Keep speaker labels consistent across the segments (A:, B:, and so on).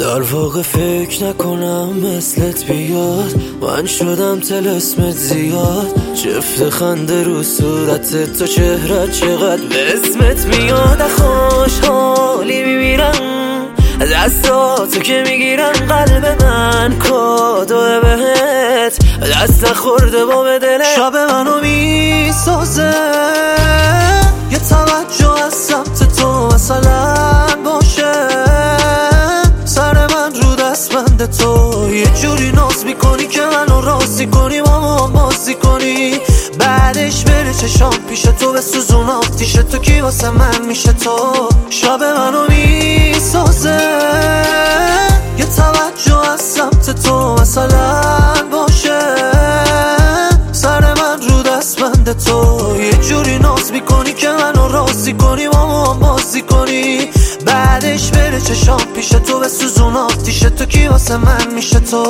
A: در واقع فکر نکنم مثلت بیاد، من شدم طلسمت زیاد. جفت خنده رو صورتت، تو چهرت چقدر به اسمت میاد. خوشحالی میمیرم دستاتو که میگیرم، قلب من کادو بهت دست نخورده با به دلت. شب منو میسازه یه توجه از سمت تو مثلا باشه، سر من رو دستبند تو یه جوری ناز میکنی که منو راضی کنی، با هم بازی کنی، بعدش بره چشام پیش تو به سوزون آتیش تو، کی واسه من میشه تو. شب منو میسازه یه توجه از سمت تو مثلا باشه، سر من رو دستبند تو یه جوری ناز میکنی که منو راضی کنی، با هم بازی کنی، بعدش بره چشام پیش تو به سوزون آتیش تو، کی واسه من میشه تو.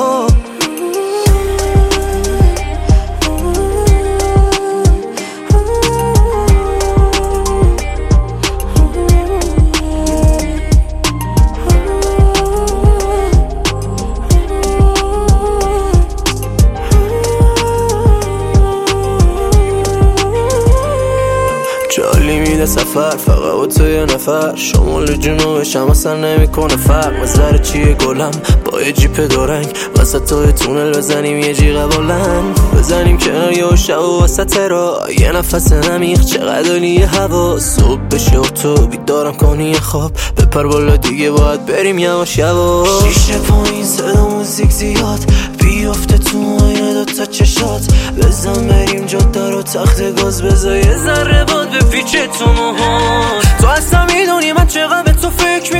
A: جالی میده سفر فقط و تو یه نفر، شمال جنوبش هم اصلا نمیکنه فرق. نظر چیه گلم با یه جیپ دورنگ، وسط توی تونل بزنیم یه جیغ بلند، بزنیم کنار یه شب و وسط را یه نفس نمیخ، چقدر عالیه هوا. صبح بشه و تو بیدارم کنی خواب، بپر بالا دیگه باید بریم یواش یواش. شیشه پایین صدا موزیک زیاد، بیافته تو آینه دوتا چشات، بزن بریم جاده رو تخت گاز، بزا یه ذره باد به پیچه تو موهات. تو اصلا میدونی من چقدر به تو فکر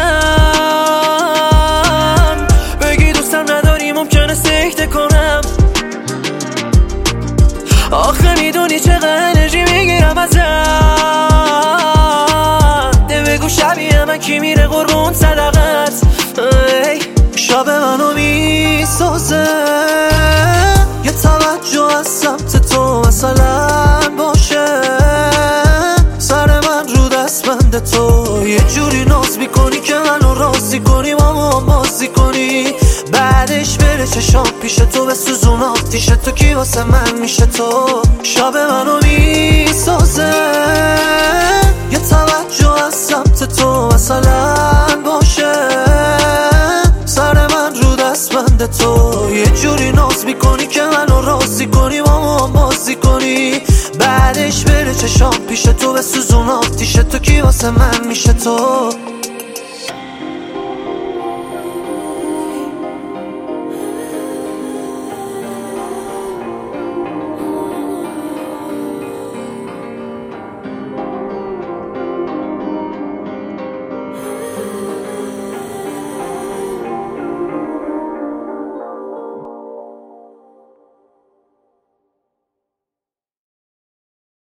A: میکنم، بگی دوستم نداری ممکنه سکته کنم، آخه میدونی چقدر انرژی میگیرم ازت. بگو شبیه من کی میره قربون صدقت. شب منو میسازه یه توجه از سمت تو مثلا باشه، سر من رو دستبند تو یه جوری ناز میکنی که منو راضی کنی، با هم بازی کنی، بعدش بره چشام پیش تو به سوزون آتیش تو، کی واسه من میشه تو. شب منو میسازه یه توجه از سمت تو مثلا باشه، سر من رو دستبند تو یه جوری ناز میکنی که منو راضی کنی، با هم بازی کنی، بعدش بره چشام پیش تو به سوزون آتیش تو، کی واسه من میشه تو.